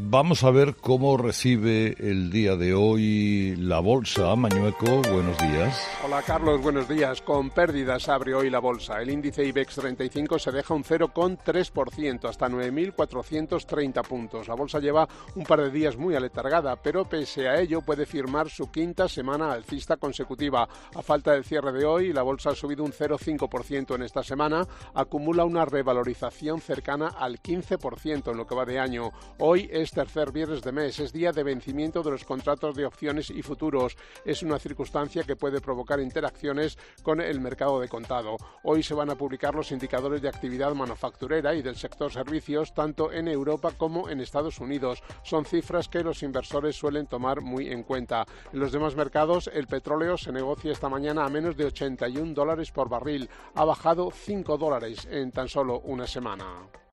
Vamos a ver cómo recibe el día de hoy la bolsa. Mañueco, buenos días. Hola Carlos, buenos días. Con pérdidas abre hoy la bolsa. El índice IBEX 35 se deja un 0,3%, hasta 9.430 puntos. La bolsa lleva un par de días muy aletargada, pero pese a ello puede firmar su quinta semana alcista consecutiva. A falta del cierre de hoy, la bolsa ha subido un 0,5% en esta semana, acumula una revalorización cercana al 15% en lo que va de año. Hoy es tercer viernes de mes, es día de vencimiento de los contratos de opciones y futuros. Es una circunstancia que puede provocar interacciones con el mercado de contado. Hoy se van a publicar los indicadores de actividad manufacturera y del sector servicios, tanto en Europa como en Estados Unidos. Son cifras que los inversores suelen tomar muy en cuenta. En los demás mercados, el petróleo se negocia esta mañana a menos de $81 por barril. Ha bajado $5 en tan solo una semana.